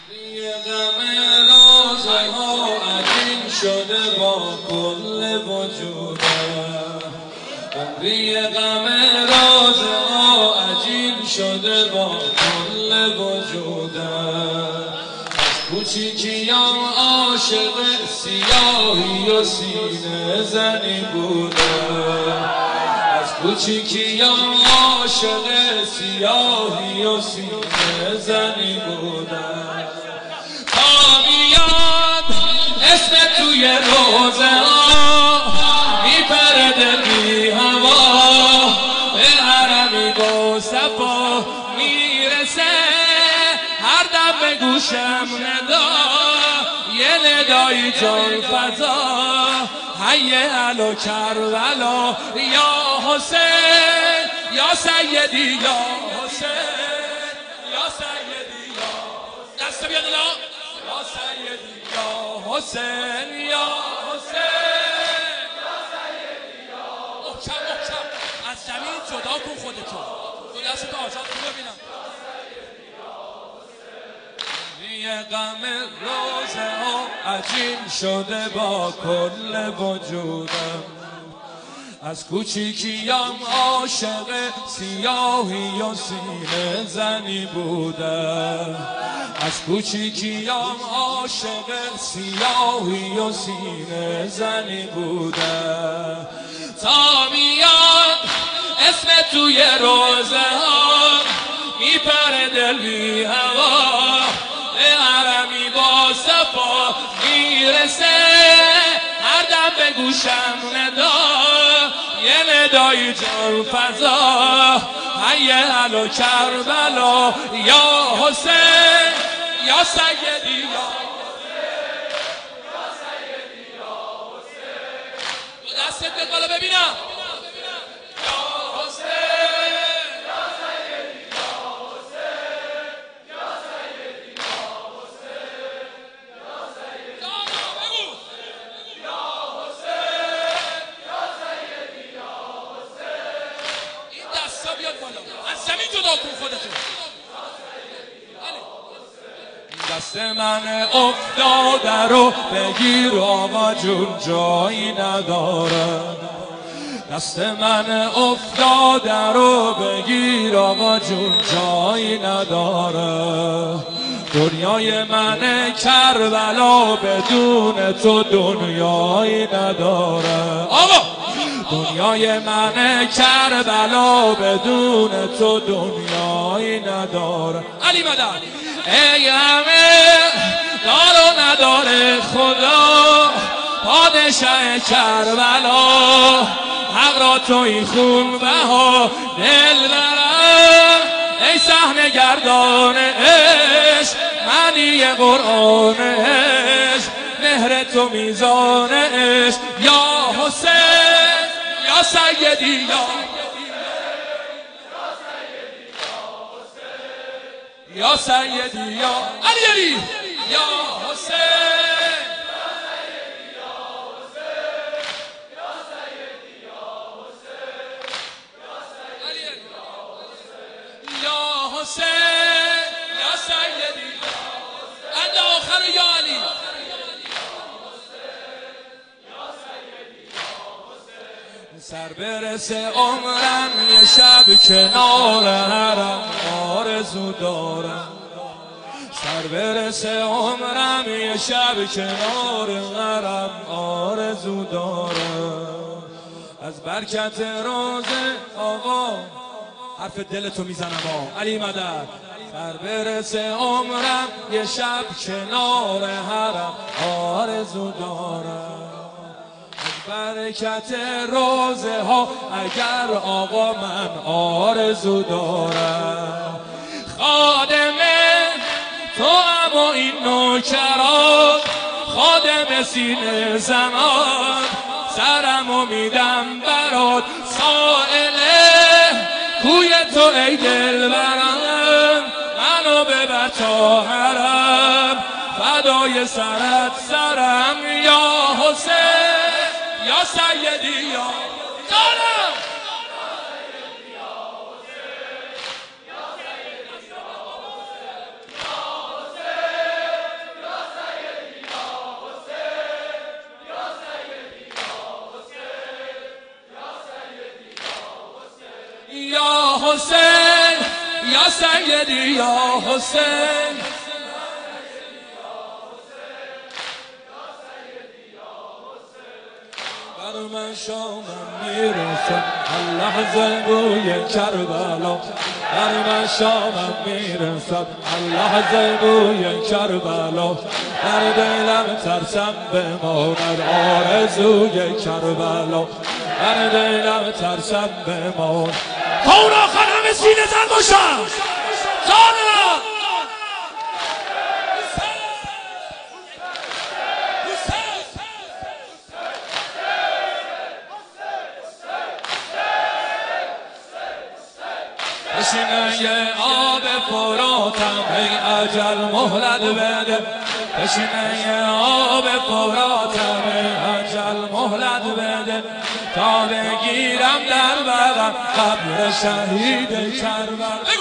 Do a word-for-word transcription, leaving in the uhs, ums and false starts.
غم روزه ها عجین شده با کل وجودم. عمری غم روزه ها عجین شده با کل وجودم. از کوچیکیام عاشق سیاهی و سینه زنی بودم. از کوچیکیام عاشق سیاهی و سینه زنی بودم. تا میاد اسم توی روزه ها میپره دل بی هوا، به حرمی با صفا میرسه هر دم به گوشم ندا، یه ندایی جان فضا حی علی کربلا یا حسین یا سیدی یا حسین یا سیدی یا حسین. دست بیاد الا یا سیدی یا حسین یا حسین یا سیدی یا محکم محکم از زمین جدا کن خودتو، دو دستتو آزاد کن ببینم. یه غم روزه ها عجین شده با کل وجودم. از کوچیکیام عاشق سیاهی و سینه زنی بودم. از کوچیکیام عاشق سیاهی و سینه زنی بودم. تا میاد اسم توی روزه ها میپره دل بی هوا، به حرمی با صفا میرسه هر دم به گوشم ندا، یه ندایی جان فضا حی علی کربلا یا حسین یا سیدی یا حسین یا سیدی یا حسین. دو دستت به بالا ببینم. از زمین جدا کن خودتو. دست من افتاده رو بگیر آقا جون جایی ندارم. دست من افتاده رو بگیر آقا جون جایی ندارم. دنیای من کربلا بدون تو دنیایی ندارم. آقا دنیای من کربلا بدون تو دنیایی نداره. علی مدد ای همه دار و نداره خدا، پادشاه کربلا حق را توی خون بها دل برم. ای صحنه گردان عشق معنی قرآن عشق، مهر تو میزان عشق یا حسین یا سیدی یا یا سیدی یا علی علی یا حسین یا سیدی یا حسین یا سیدی یا حسین یا حسین یا سیدی اند آخر یا علی. سر برسه عمرم یه شب کنار حرم آرزو دارم. سر برسه عمرم یه شب کنار حرم آرزو دارم. از برکت روزه آقا حرف دلتو میزنم آقا علی مدد. سر برسه عمرم یه شب کنار حرم آرزو دارم. برکت روزه ها اگر آقا من آرزو دارم. خادمه تو اما این نوکران، خادم سینه زمان، سرمو میدم برات سائله کوی تو ای دل برم. منو ببر تا حرم فدای سرت سرم یا حسین یا سیدی یا جانم. حسین یا سیدی یا حسین بر من شامم میرسد اللحظه بوی کربلا بر من شامم میرسد اللحظه بوی کربلا در دلم ترسم بماند آرزوی کربلا در دلم ترسم بماند تا اون آخر همه سینه زن باشم زانم بشینه یه آب فراتم ای اجل مهلت بده بشینه یه آب فراتم ای اجل مهلت بده تا بگیرم در بغل قبر شهید کربلا